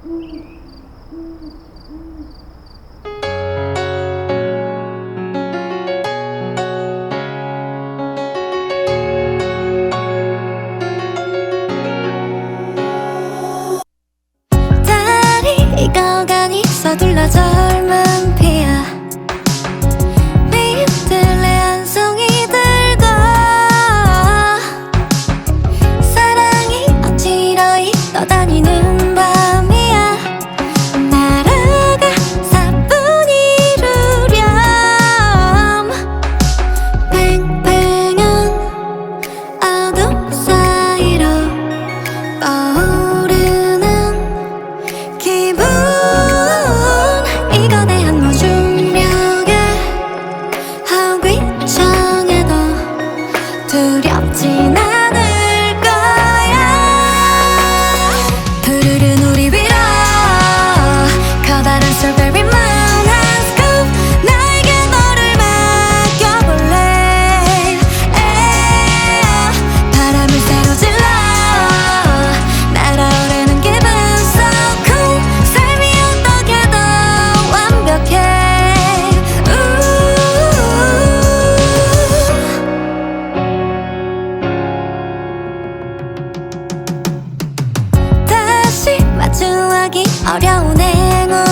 달이 익어가니 서둘러 젊은 피야 빈들레 한 송이 들고 사랑이 어지러이 떠다니는 밤이야 나라가 사뿐히 이루렴 팽팽한 어둠 사이로 떠오르는 기분 이거 내 한모 중력에 허귀청해도 두렵진 않을 거야 푸르른 우리 위로 커다란 strawberry moon 한 scoop 나에게 너를 맡겨볼래 바람을 새로 질러 날아오르는 기분 so cool 삶이 어떻게도 완벽해 다시 마주하기 어려운 행운